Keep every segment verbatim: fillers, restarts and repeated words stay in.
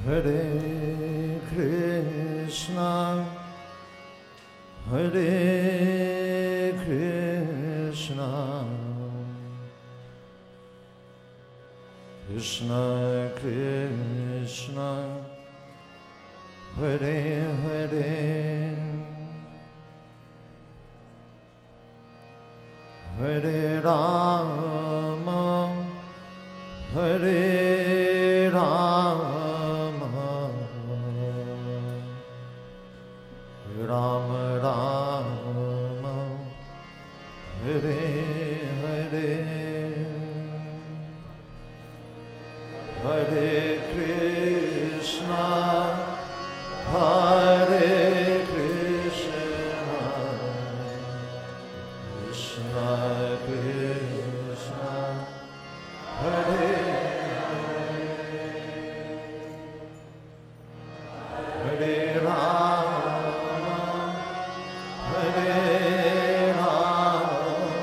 Hare Krishna, Hare Krishna, Krishna Krishna, Hare Hare, Hare Rama, Hare Rama, Rama Rama, Hare Hare, Hare Krishna, Hare Krishna, Krishna Krishna, Hare Hare Rama, Hare Rama,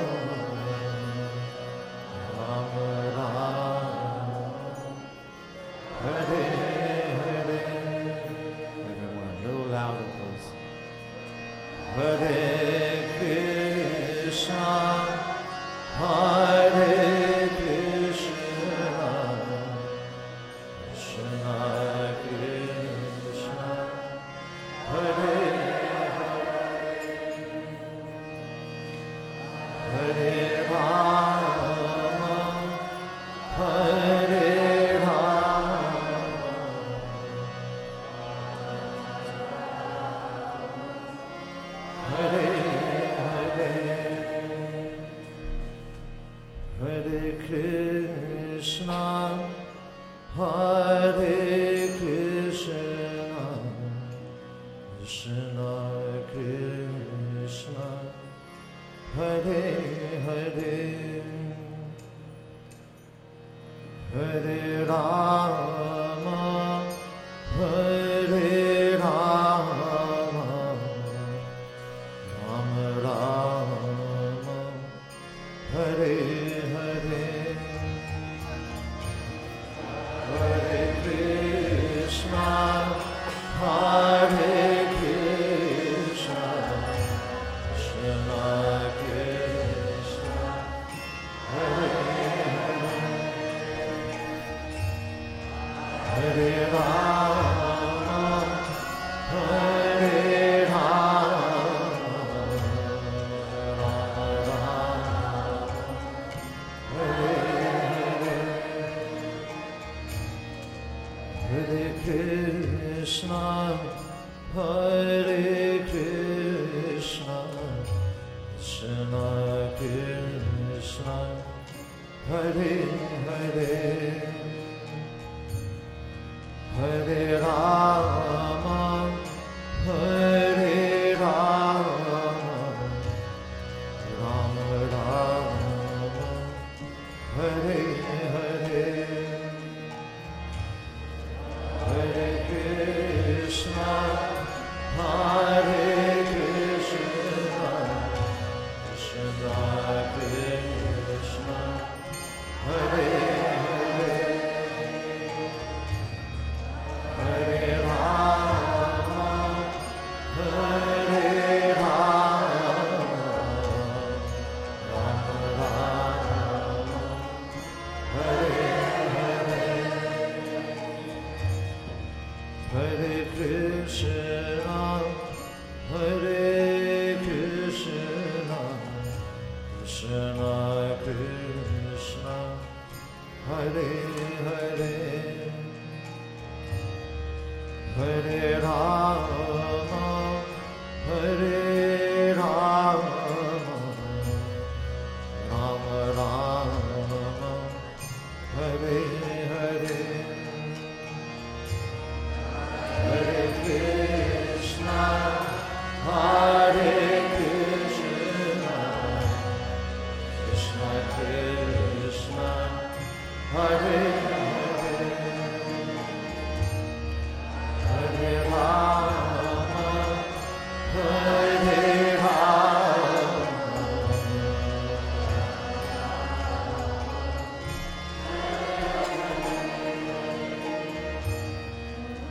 Rama Rama, Hare Hare. Everyone, a little louder, please. Hare Krishna, Hare Krishna, Krishna Krishna, Hare Hare Rama, Hare Rama, Hare Hare, Hare Krishna, Hare Krishna, Krishna Krishna, Hare Hare, Hare Rama, Hare Rama, Rama Rama, Hare Hare, Hare Krishna, Hare Krishna, Krishna Krishna, Hare Hare, Hare Rama, Hare Rama, Rama Rama, Hare Hare, Hare Krishna, Hare Krishna, Krishna Krishna, Hare Hare, Hare Rama, Hare Rama, Rama Rama, Hare Hare, Hare Krishna, Hare Krishna, Krishna Krishna, Hare Hare, Hare Rama, Hare Rama, Rama Rama, Hare Hare, Hare Krishna, Hare Krishna, Krishna Krishna, Hare Hare, Hare Rama, Hare Rama, Rama Rama, Hare Hare, Hare Krishna, Hare Krishna, Krishna Krishna, Hare Hare, Hare Rama, Hare Rama,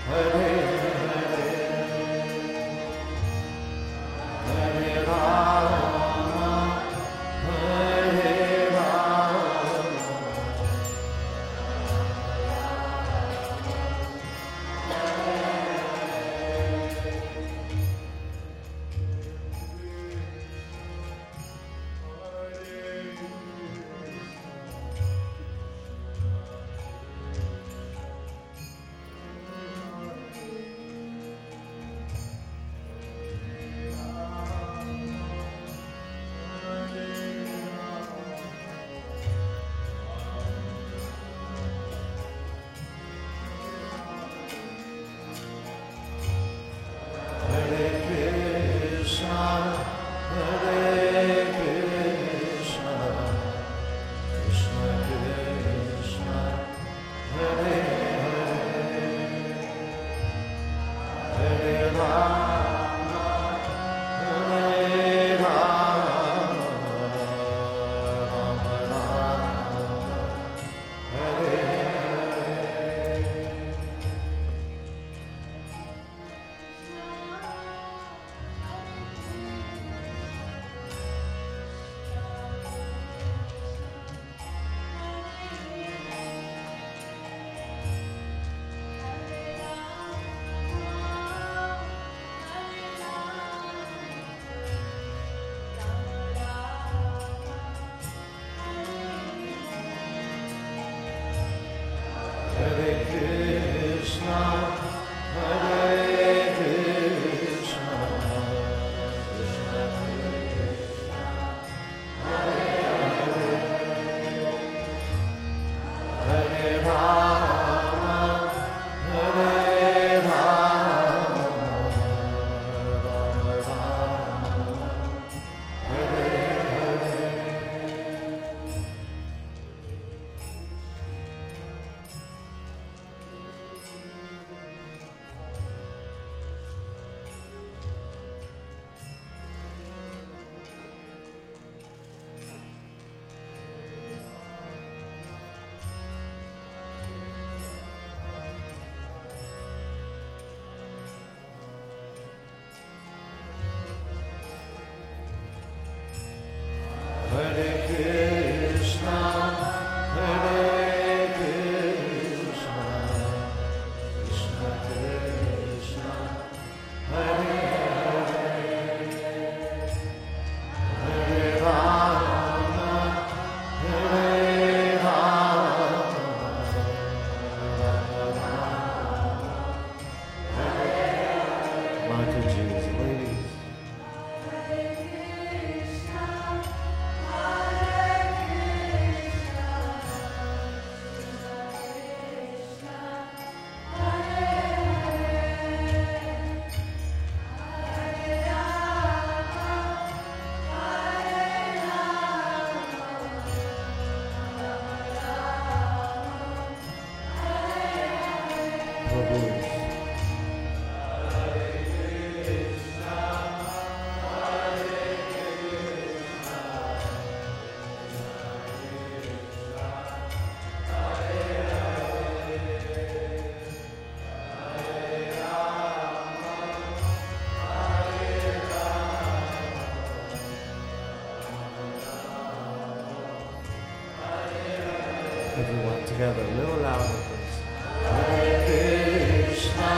Everyone together, a little louder, please. Hare Krishna,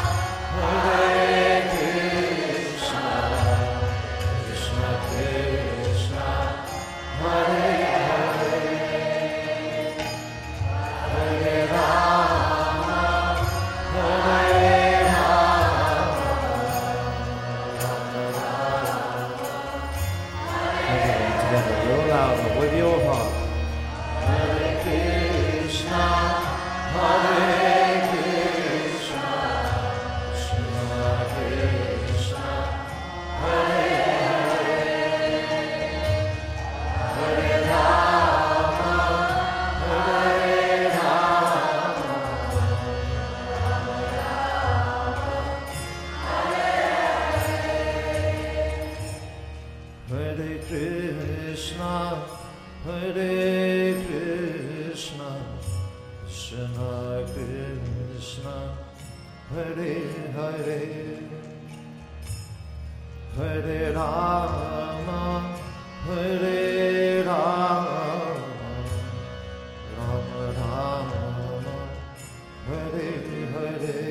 Hare Krishna, Krishna Krishna, Hare Hare, Hare Rama, Hare Rama. Everyone together, a little louder, with your heart. Krishna, Hare Hare, Hare Rama, Hare Rama, Rama Rama, Hare Hare,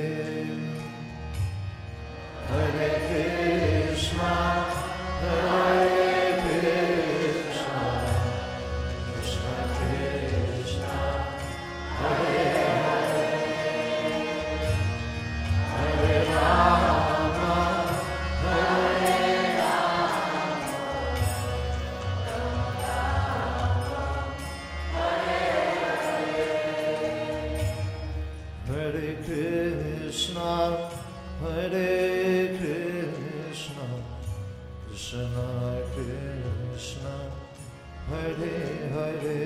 Hare Krishna, Hare Krishna, Krishna Krishna, Hare Hare Rama, Hare Hare Krishna, Hare Krishna, Krishna Krishna, Hare Hare,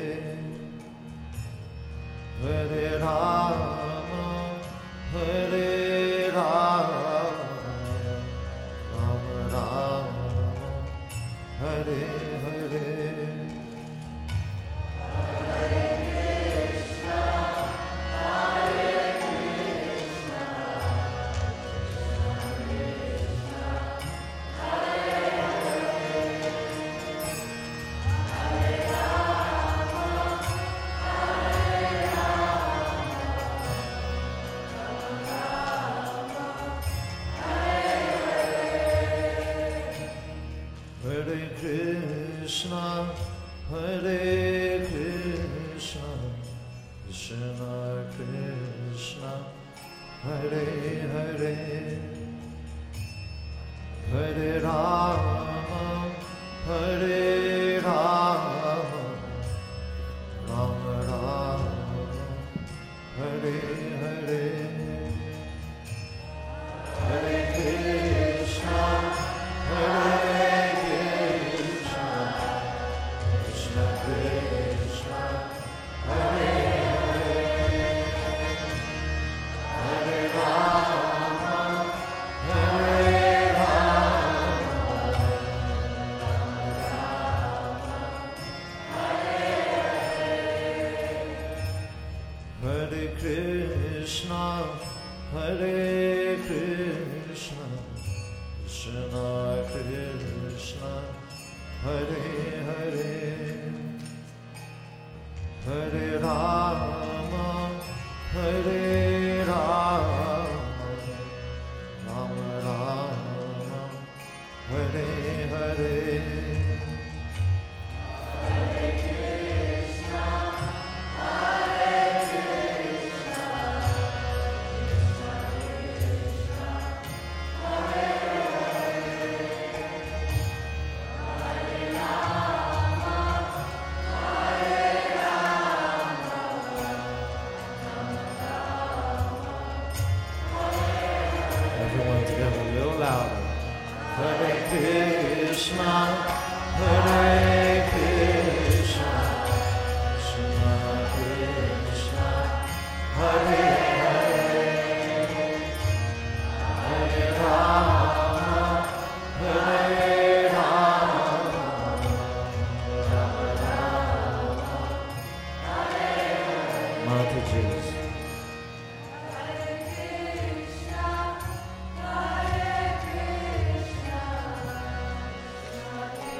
Hare Rama, Hare Rama, Rama Rama, Hare Hare. Hare Krishna, Hare Krishna, Krishna Krishna, Hare Hare, Hare Rama, Hare Rama, Rama Rama, Hare Hare, Hare Krishna, Hare Hare Krishna, Hare Krishna, Krishna Krishna, Hare Hare, Hare Rama, Hare Rama, Rama Rama, Hare Hare. Everyone together, a little louder. Hare Krishna, Hare Krishna, Krishna Krishna, Hare Hare, Hare Rama, Hare Rama, Rama Rama, Mataji's. Hare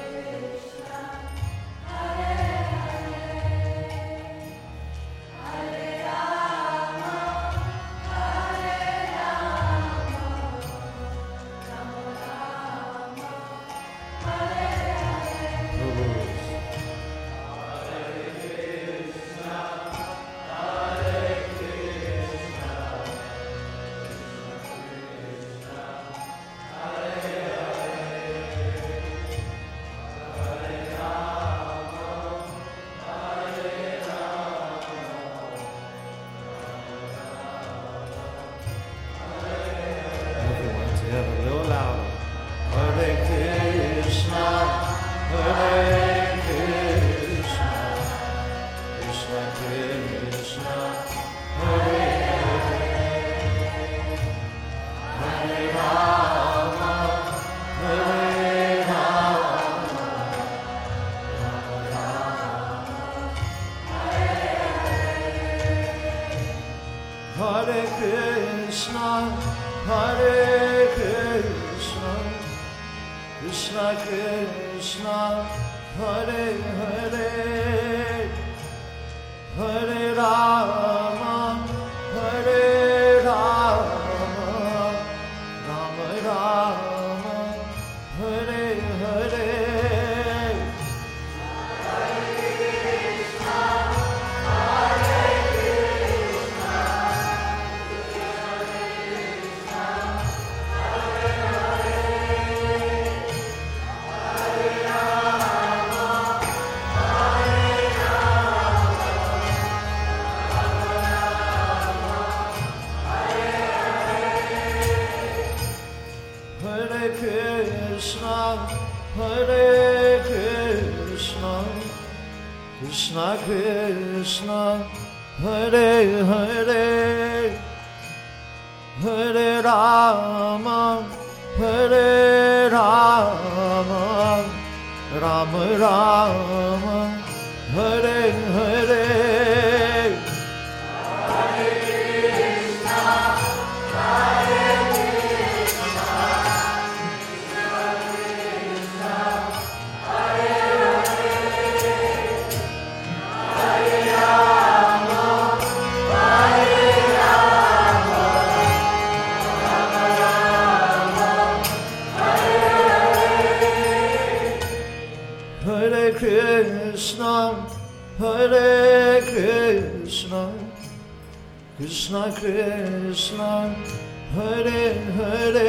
Hare Krishna, Krishna Krishna, Hare Hare, Hare Rama, Hare Rama, Rama Rama, Hare Hare. Hare Krishna, Krishna Krishna, Hare Hare, Hare Rama, Hare Rama, Rama Rama, Hare Hare. Krishna, Hare Krishna, Krishna Krishna, Hare Hare,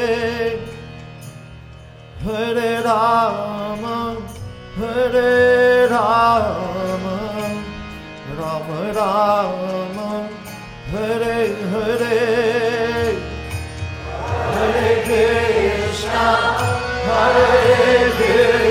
Hare Rama, Hare Rama, Rama Rama, Hare Hare, Hare Krishna, Hare Krishna.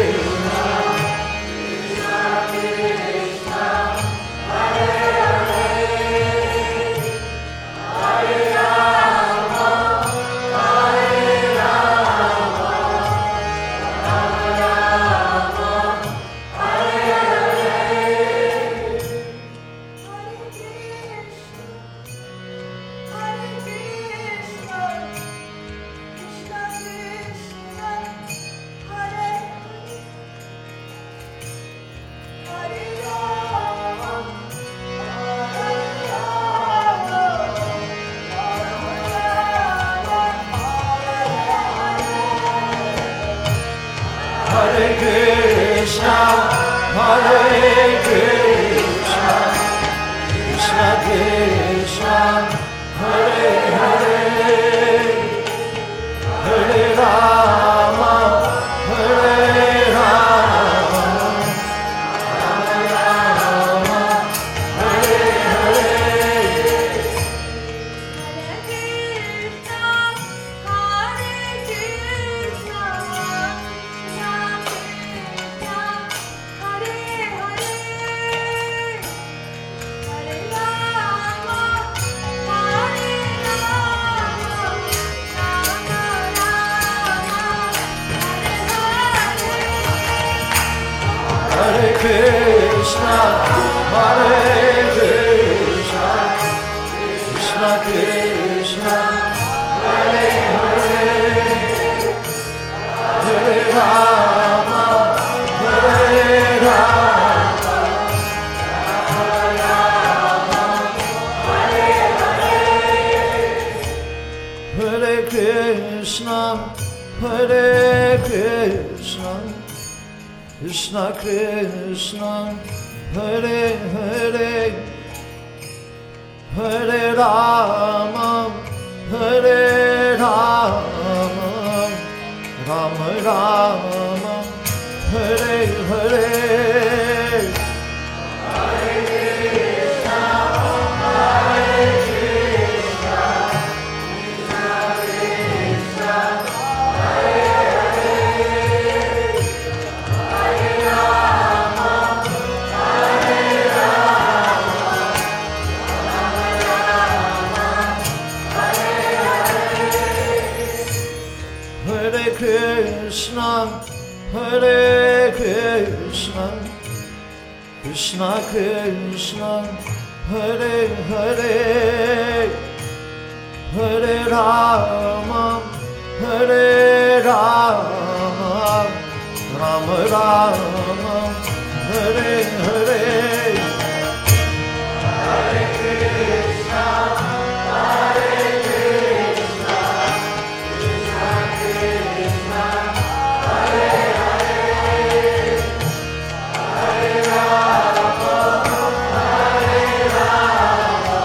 Hare Krishna, Hare Krishna, Krishna Krishna, Hare Hare, Hare Rama, Hare Rama, Rama Rama, Hare Hare. Hare Krishna, Hare Krishna, Krishna Krishna, Hare Hare, Hare Rama, Hare Rama, Rama Rama, Hare Hare, Hare Krishna, Hare Krishna, Krishna Krishna, Hare Hare, Hare Rama, Hare Rama, Rama Rama, Hare Hare. Hare Krishna, Hare Krishna, Krishna Krishna, Hare Hare, Hare Rama, Hare Rama, Rama Rama, Hare Hare, Hare Krishna, Hare Krishna, Krishna Krishna, Hare Hare, Hare Rama, Hare Rama,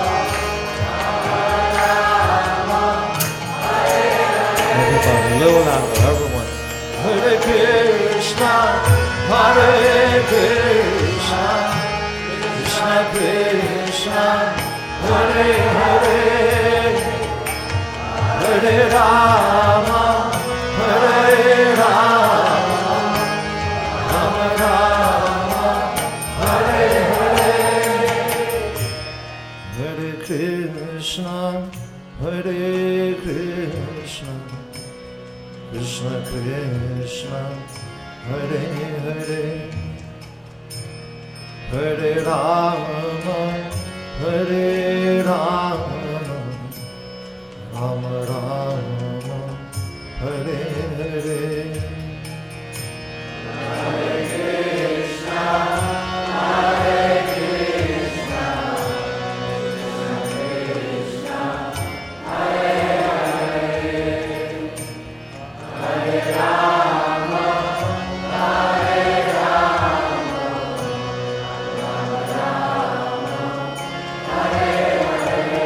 Rama Rama. Everybody, a little louder, everyone. Hare Krishna, Hare Krishna, Krishna Krishna, Hare Hare, Hare Rama, Hare Rama, Rama Rama, Hare Hare, Hare Krishna, Hare Krishna, Krishna Krishna, Hare Hare, Hare Rama, Hare Rama, Rama Rama, Hare Hare, Hare Krishna, Hare Krishna, Krishna Krishna, Hare Hare, Hare Rama, Hare Rama, Rama Rama, Hare Hare,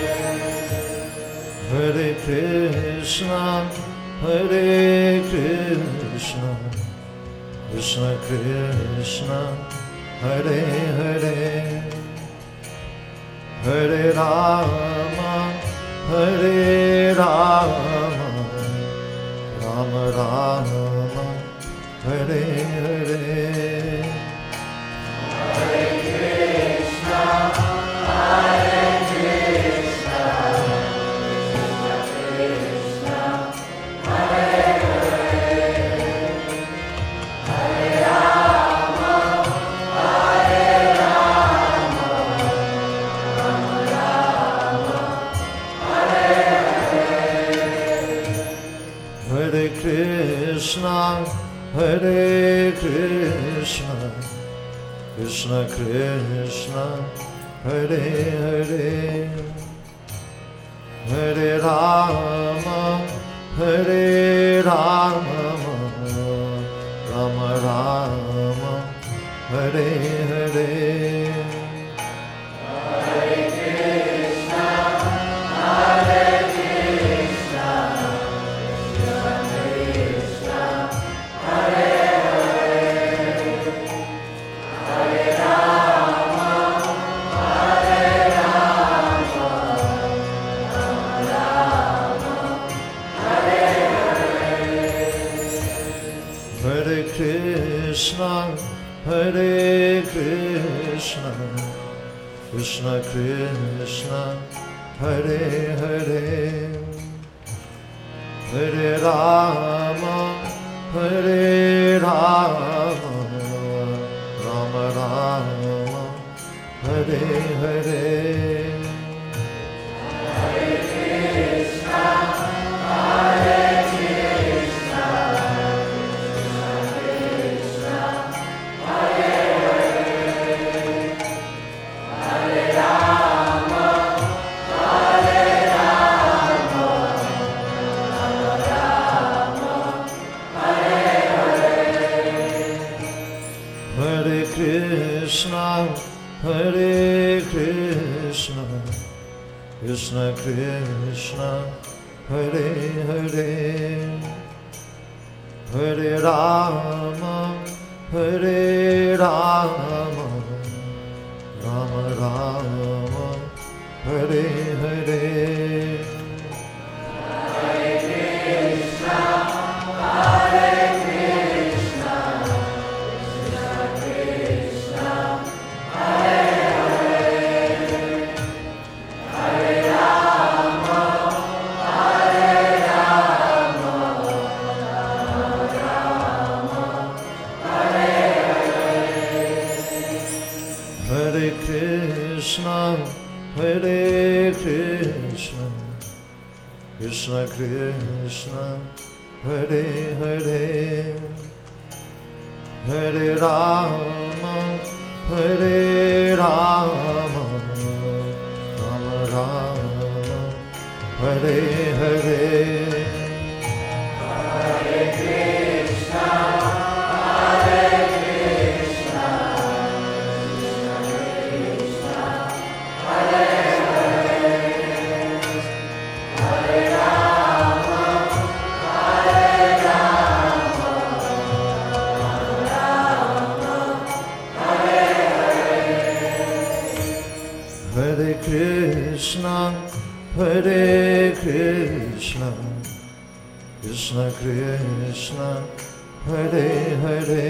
Hare Krishna, Hare Krishna, Krishna Krishna, Hare Hare, Hare Rama, Hare Rama, Rama Rama, Hare Hare, Hare Krishna, Hare Krishna, Krishna Krishna, Hare Hare, Hare Rama, Hare Rama, Rama Rama, Hare Hare, Hare Krishna, Hare Krishna, Krishna Krishna, Hare Hare, Hare Rama, Hare Rama, Rama Rama, Hare Hare, Hare Krishna, Hare Krishna, Krishna Krishna, Hare Hare, Hare Rama, Hare Rama, Rama Rama, Hare Hare, Hare Krishna, Hare Krishna, Krishna Krishna, Hare Hare, Hare Rama, Hare Rama, Rama Rama, Hare Hare, Hare Krishna, Hare Krishna, Krishna Krishna, Hare Hare, Hare Rama, Hare Rama, Rama Rama, Hare Hare, Hare Krishna, Hare Krishna, Krishna Krishna, Hare Hare, Hare Rama, Hare Rama, Rama Rama, Hare Hare, Hare Krishna, Hare Krishna, Krishna Krishna, Hare Hare, Hare Rama, Hare Rama, Rama Rama, Hare Hare, Krishna Krishna Hare Hare Hare Rama Hare Rama Rama Rama Hare Hare Hare Krishna Hare Krishna Krishna Krishna Hare Hare Hare Rama Hare Rama Rama Hare Hare Hare Krishna Hare Krishna Krishna Krishna Hare Hare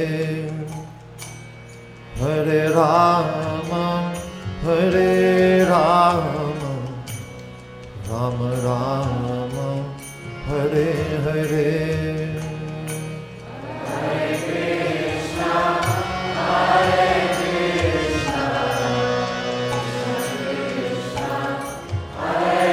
Hare Rama Hare Rama Rama Rama Hare Hare Hare Krishna Hare Krishna Krishna Hare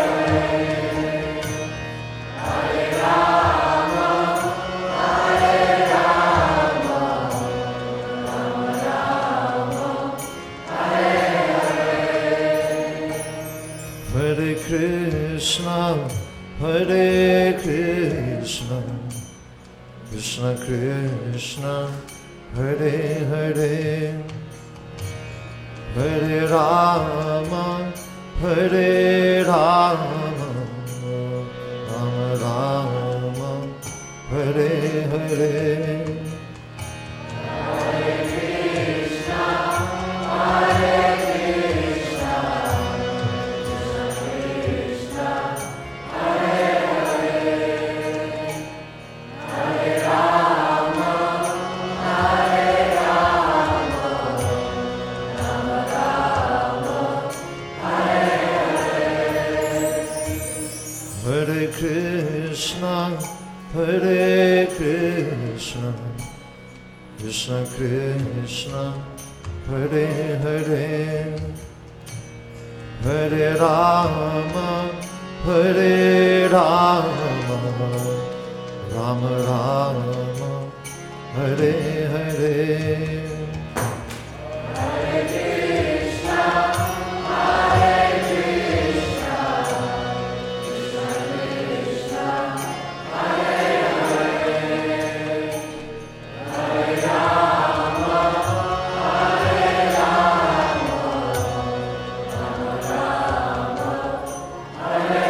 Hare Rama Hare Rama Rama Rama Hare Hare Krishna Hare Krishna Krishna Krishna Hare Hare Hare Rama Hare Rama Rama Rama Hare Hare Hare Krishna Hare Krishna Krishna Hare Hare Hare Rama Hare Rama Rama Rama Hare Hare Hare Krishna Hare Krishna Krishna Krishna Hare Hare Hare Rama Hare Rama Rama Rama Hare Hare Hare Krishna Hare Krishna Krishna Krishna Hare Hare Hare Rama Hare Rama Rama Rama Hare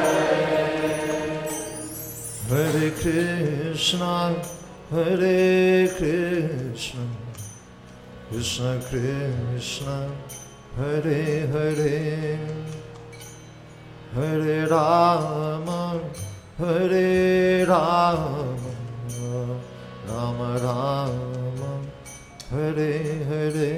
Hare Hare Krishna Hare Krishna Krishna Krishna Hare Hare Hare Rama Hare Rama Rama Rama Hare Hare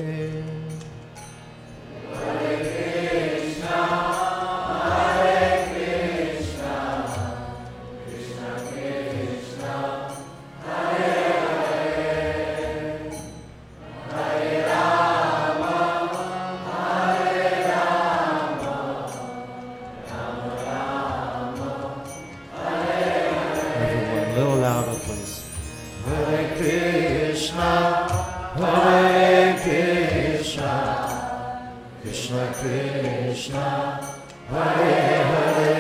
Hare Krishna Hare Krishna Krishna Krishna Hare Hare Hare Rama Hare Rama Rama Rama Hare Hare. Everyone, a little louder, please. Hare Krishna Hare Krishna Krishna Krishna Hare Hare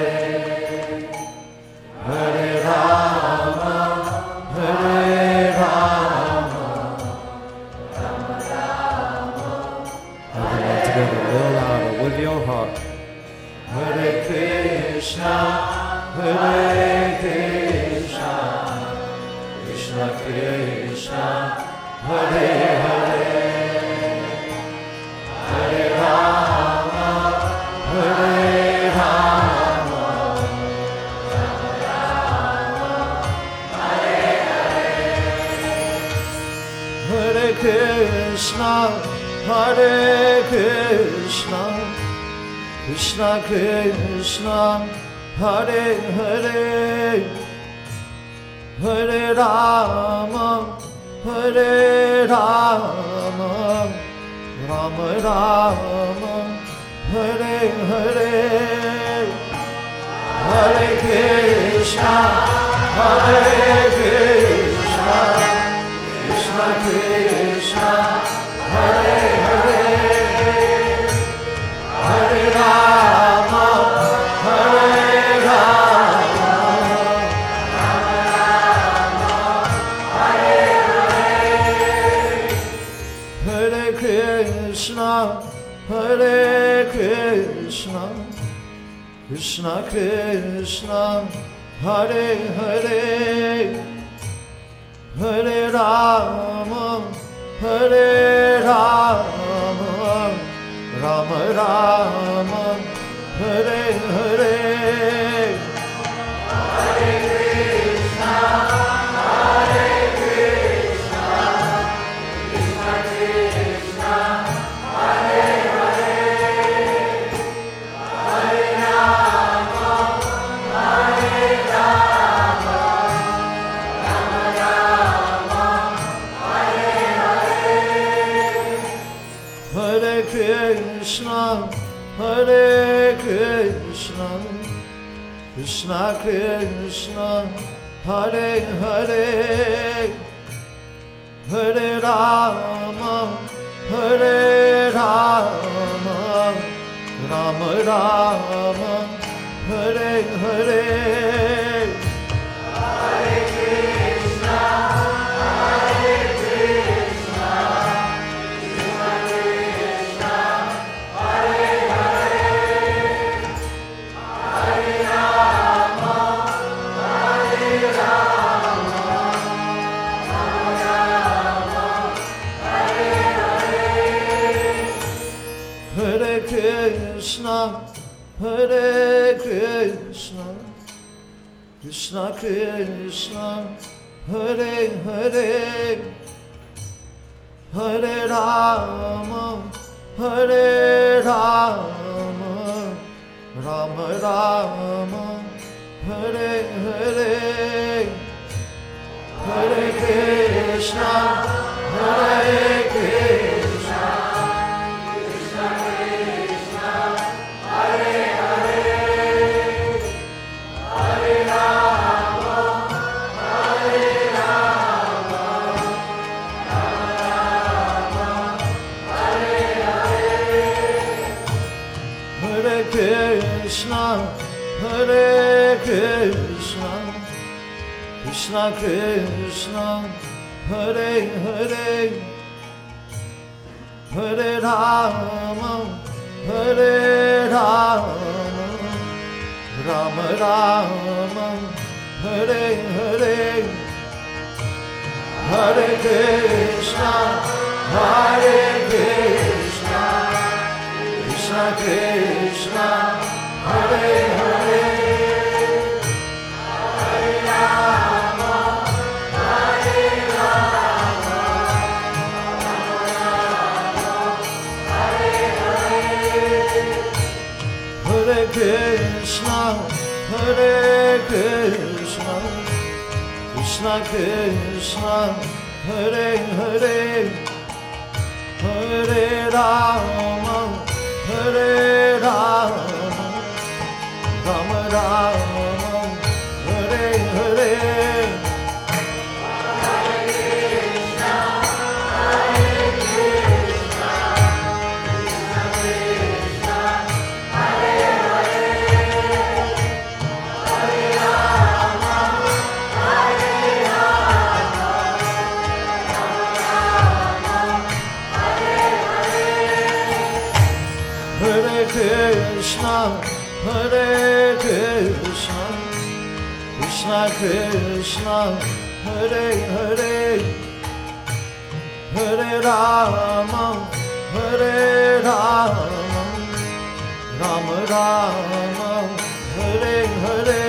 Hare Rama Hare Rama Rama Rama. Everyone together, a little louder with your heart. Hare Krishna Hare Krishna Krishna Krishna Hare Hare Hare Rama Hare Rama Rama Rama Hare Hare Hare Krishna Hare Krishna Krishna Krishna Hare Hare Hare Rama Hare Rama Rama Rama Hare Hare Hare Krishna, Hare Krishna, Krishna Krishna, Hare Hare, Hare Rama, Hare Rama, Hare Hare, Hare Krishna, Hare Krishna, Krishna Krishna, Hare Hare, Hare Rama, Hare Rama, Rama Rama, Hare Hare, Hare Krishna, Hare Krishna, Krishna Krishna, Hare Hare, Hare Rama, Hare Rama, Rama Rama, Hare Hare, Hare Krishna, Hare Krishna, Krishna Krishna, Hare Hare, Hare Rama, Hare Rama, Rama Rama, Hare Hare, Hare Krishna, Hare Krishna, Krishna Krishna, Hare Hare, Hare Rama, Hare Rama, Rama Rama, Hare Hare, Hare Krishna, Hare Krishna, Krishna Krishna, Hare Hare, Hare Rama, Hare Rama, Rama Rama, Hare Hare, Hare Krishna, Hare Krishna, Krishna Krishna, Hare Hare, Hare Rama, Hare Rama, Rama Rama, Hare Hare, Hare Krishna, Hare Krishna, Krishna Krishna, Hare Hare, Hare Rama, Hare Rama, Rama Rama, Hare Hare, Hare Krishna, Hare Krishna, Krishna Krishna, Hare Hare, Hare Rama, Hare Rama, Rama Rama, Hare Hare, Hare Krishna, Hare Krishna, Krishna Krishna, Hare Hare, Hare Rama, Hare Rama, Rama Rama, Hare Hare, Hare Krishna, Hare Krishna, Krishna Krishna, Hare Hare, Hare Rama, Hare Rama, Rama Rama, Hare Hare, Hare Krishna, Hare Krishna, Krishna Krishna, Hare Hare, Hare Rama, Hare Rama, Rama Rama, Hare Hare,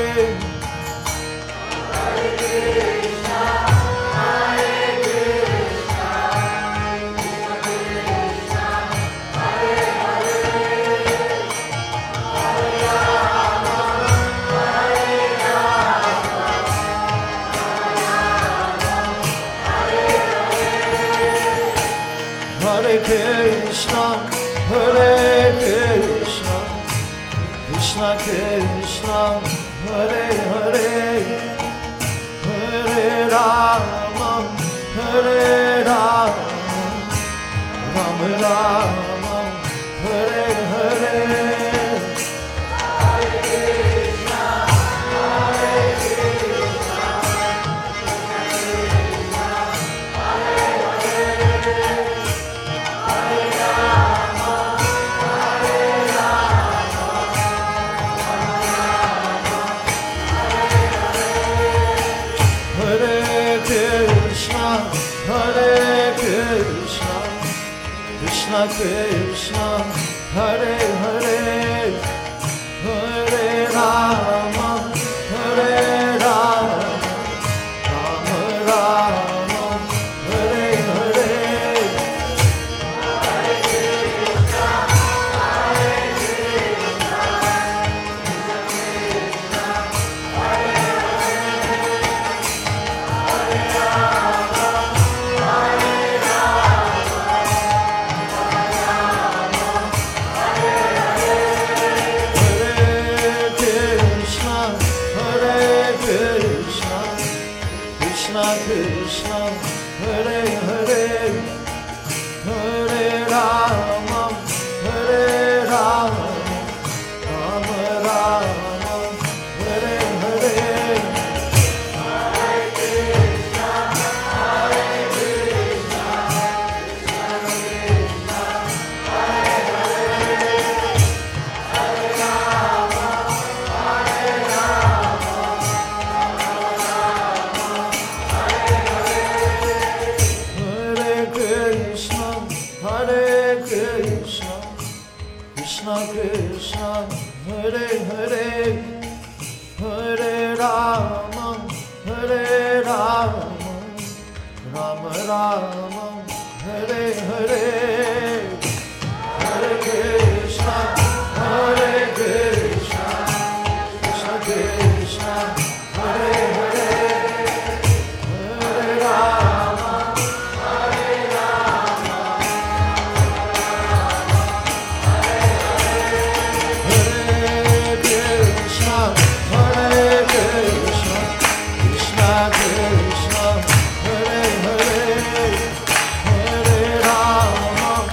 Hare Krishna, Hare Krishna, Krishna Krishna, Hare Hare, Hare Rama, Hare Rama, Hare Krishna, Hare Krishna, Krishna Krishna, Hare Hare Krishna, Krishna Krishna, Hare Hare, Hare Rama, Hare Rama, Rama Rama, Hare Hare. Krishna Krishna, Hare Hare, Hare Rama, Hare Rama, Rama Rama, Hare Hare. Hare Krishna, Hare Krishna, Krishna Krishna, Hare Hare, Hare Rama, Hare Rama, Hare Krishna, Krishna Krishna, Hare Hare, Hare Rama, Hare Rama, Rama Rama, Hare Hare, Hare Krishna, Hare Krishna, Krishna Krishna, Hare Hare, Hare Rama, Hare Rama, Hare Krishna, Hare Krishna, Krishna Krishna, Hare Hare, Hare Rama,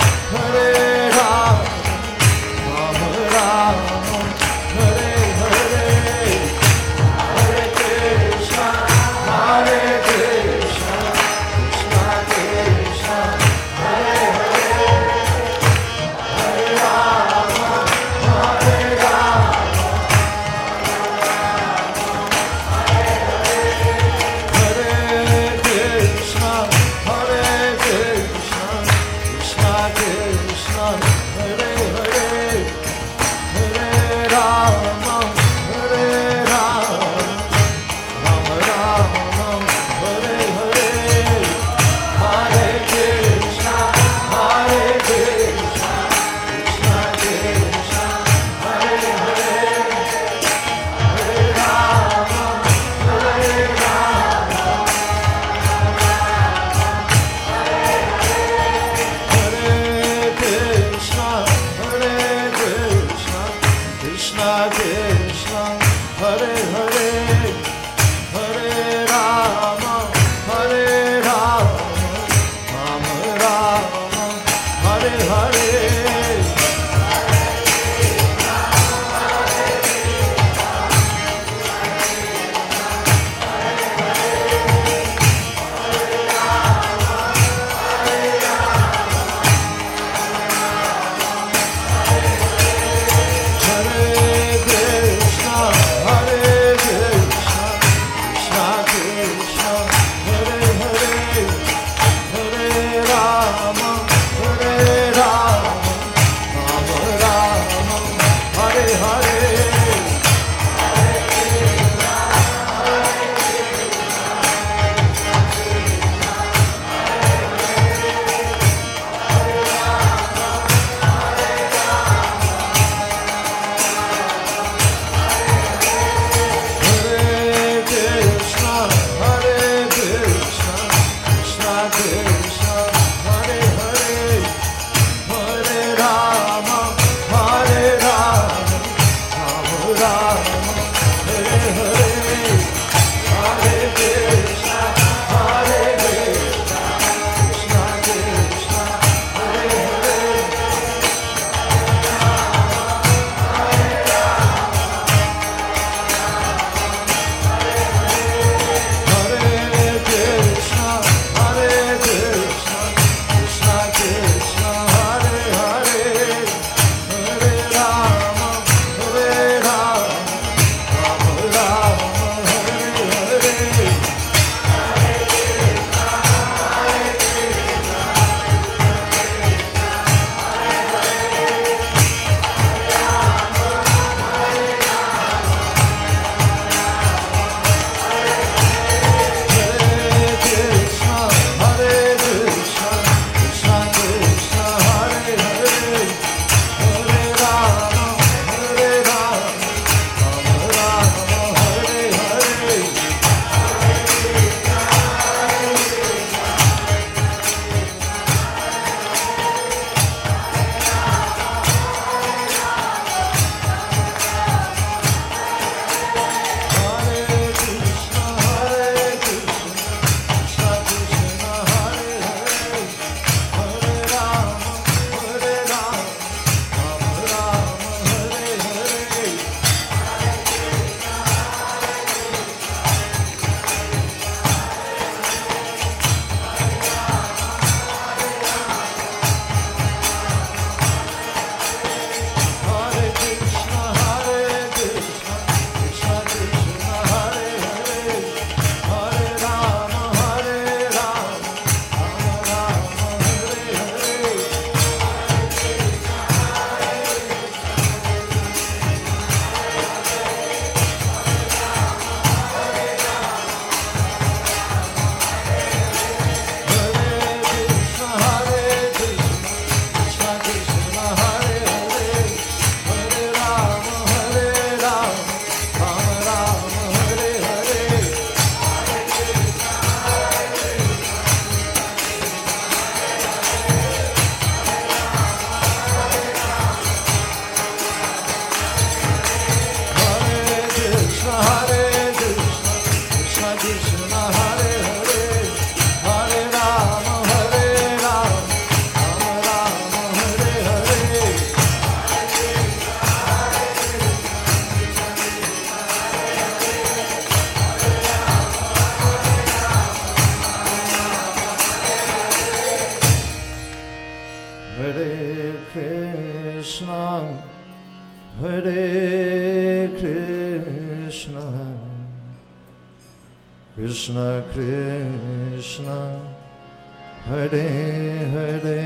Krishna Krishna Hare Hare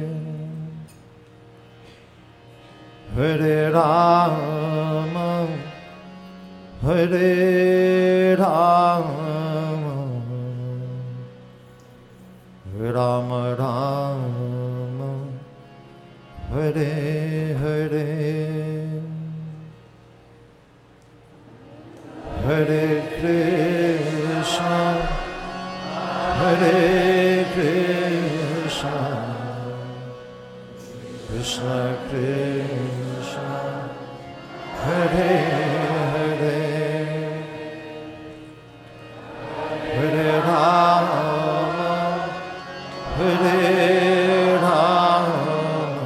Hare Rama Hare Rama Rama Rama Hare Hare Hare Krishna Hare Krishna Krishna Krishna Hare Hare Hare Rama Hare Rama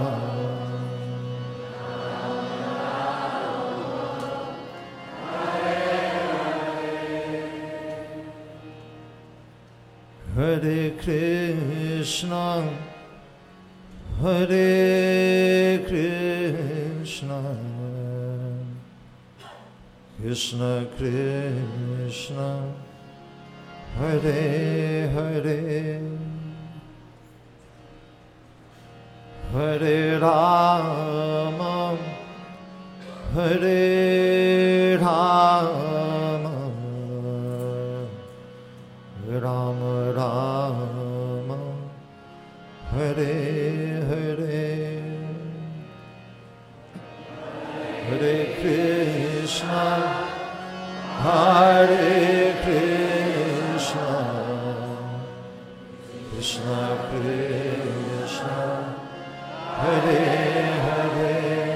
Hare Krishna Hare Krishna Krishna Krishna Hare Hare Hare Rama Hare Rama Rama Rama Hare Hare Hare Krishna Hare Krishna Krishna Krishna Hare Hare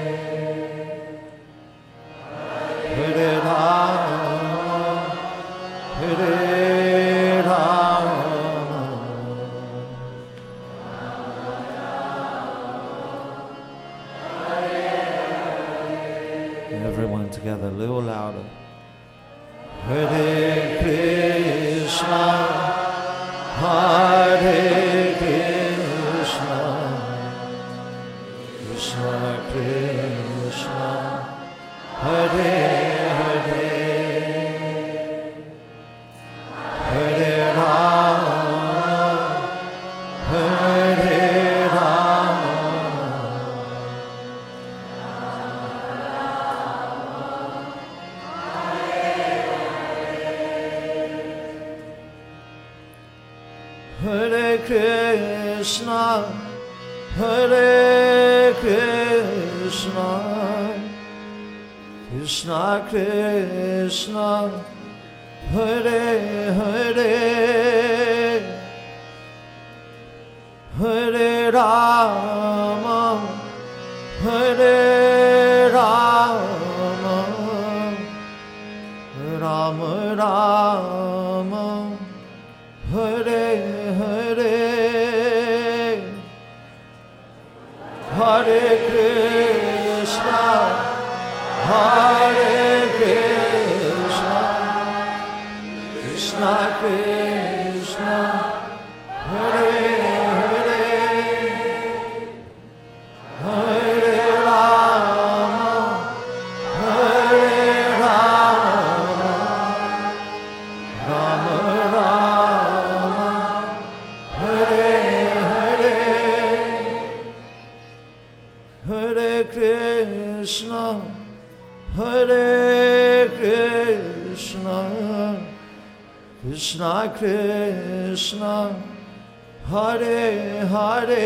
Hare Rama Hare Everyone together, a little louder. Hare Krishna, Hare Krishna, Krishna Krishna, Hare Hare, Hare Rama, Hare Hare Krishna, Hare Krishna, Krishna Krishna, Hare Hare, Hare Rama, Hare Rama, Rama Rama, Hare Hare, Hare Krishna, Hare Krishna, Krishna Krishna, Hare Hare, Hare Rama, Hare Rama, Rama Rama, Hare Hare, Hare Krishna, Hare Krishna, Krishna Krishna, Hare Hare,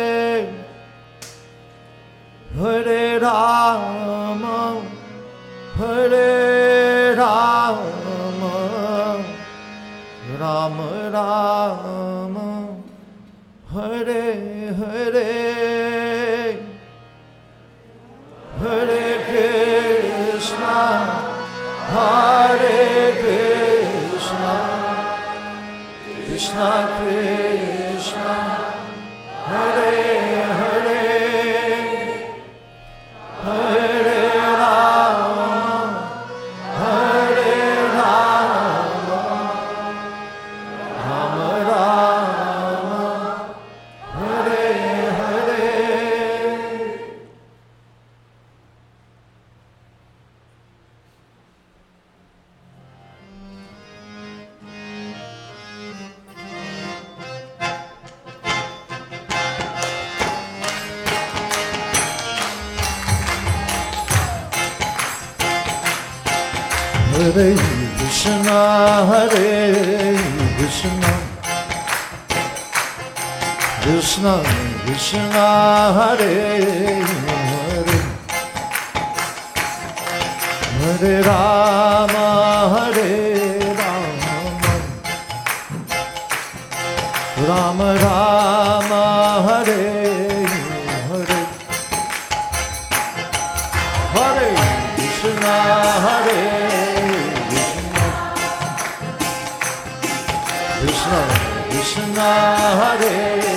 Hare Rama, Hare Rama, Rama Rama, Hare Hare, Hare Krishna, Hare Krishna, Krishna Krishna, Hare Hare, Hare Rama, Hare Rama, Rama Rama, Hare Hare. Hare Krishna, Hare Krishna, Krishna Krishna, Hare Hare, Hare Rama, Hare Rama, Rama Rama, Hare Hare, Hare Krishna, Hare Krishna, Krishna, Hare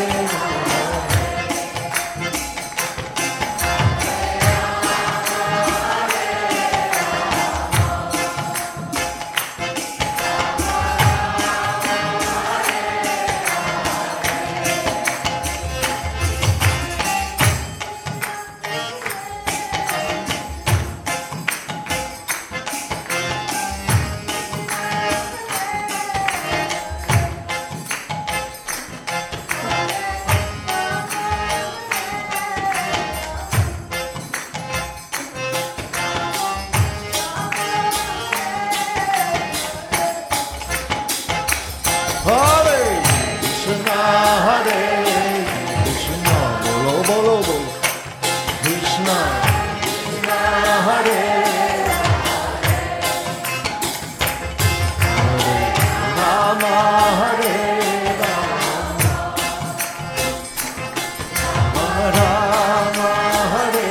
Hare Krishna, Hare Krishna, bolo bolo bolo, Krishna, Krishna, Hare Hare Rama, Hare Rama, Rama Rama, Hare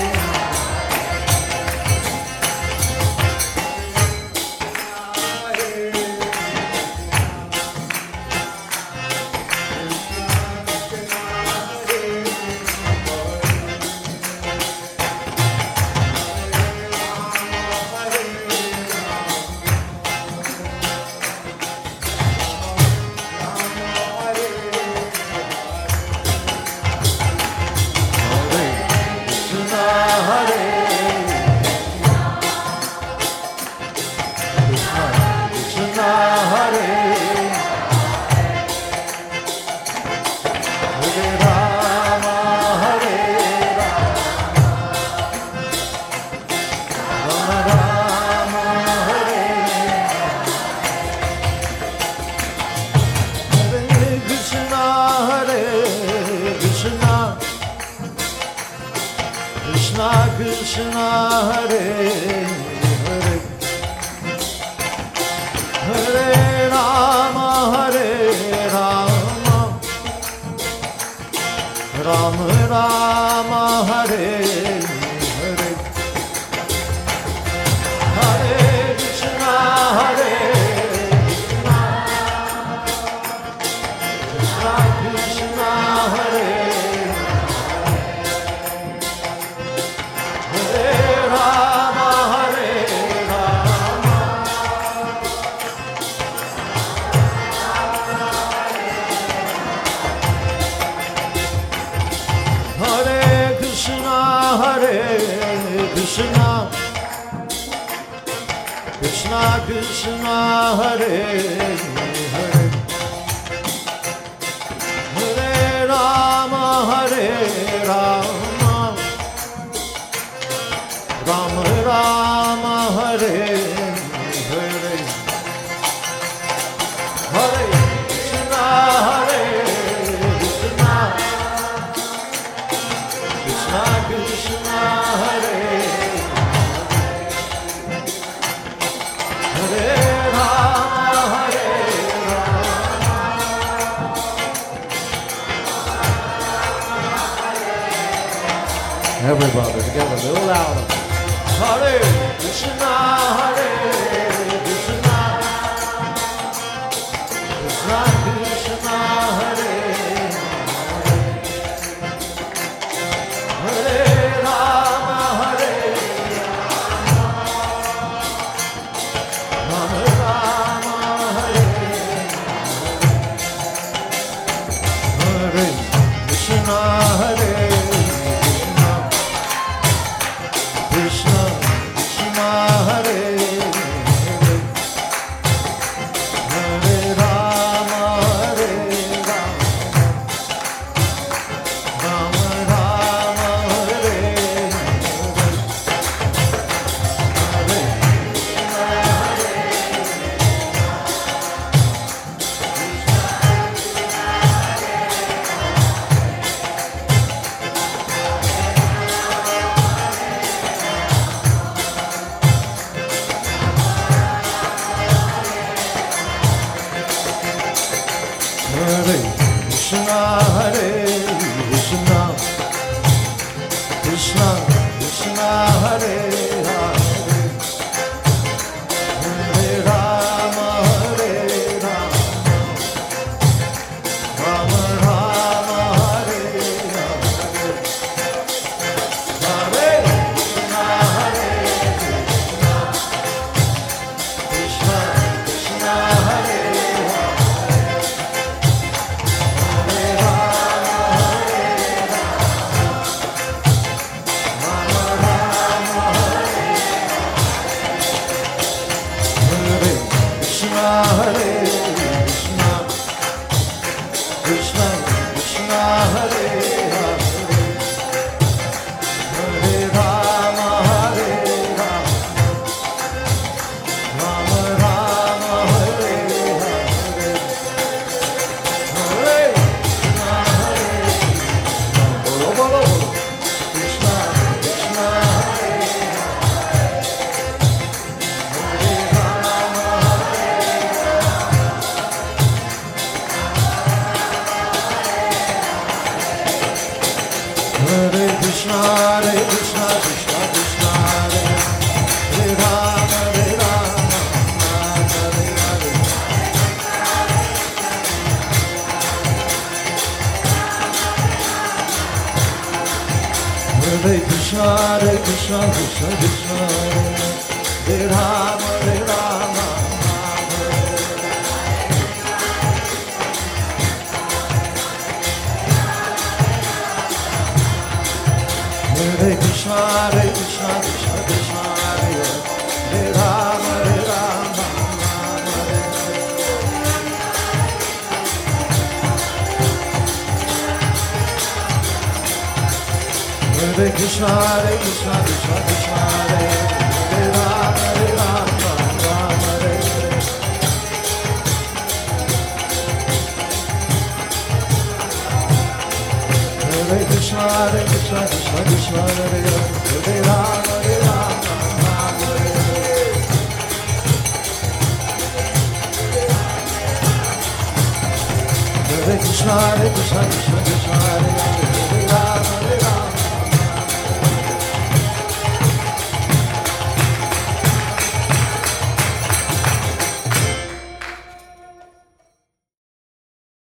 Krishna Krishna, Hare Hare, Hare Rama, Hare Rama, Rama Rama, Hare Hare, Hare Krishna, Hare Krishna, Krishna Krishna, Hare Krishna, Krishna Krishna, Hare Hare, Hare Rama, Hare Rama, Rama Rama, Hare Hare, Hare Krishna, Hare Krishna, Krishna Krishna, Hare Everybody together, a little louder. Hare Krishna, Hare Krishna, Krishna Krishna, Hare Hare, Hare Rama, Hare Rama, Rama Rama, Hare Hare Krishna, Hare Krishna, Krishna Hare Krishna Hare Krishna Krishna Krishna Hare Hare Hare Rama Hare Rama Rama Rama Hare Hare Hare Krishna Hare Krishna Krishna Hare Hare Krishna, Krishna Krishna Hare Hare, Hare Rama Hare Rama, Rama Rama Hare Hare, Hare Krishna Hare Krishna, Bolo Bolo Krishna Krishna Hare Hare Krishna, Hare Krishna, Krishna Krishna, Hare Hare Rama, Hare Rama, Rama Hare Hare. Hare Krishna, Hare Krishna, Krishna Krishna, Hare Rama, Hare Rama, Rama Hare Hare. Hare Krishna, Hare Krishna, Krishna Krishna, Hare Hare Rama, Hare Rama, Rama Hare Hare. Hare Krishna, Hare Krishna, Krishna Krishna, Hare Hare Rama, Hare Rama, Rama Hare Hare. Hare Krishna, Hare Krishna, Krishna Krishna, Hare Hare, Hare Rama, Hare Rama, Rama Hare Hare. Hare Krishna, Hare Krishna, Krishna Krishna, Hare Hare, Hare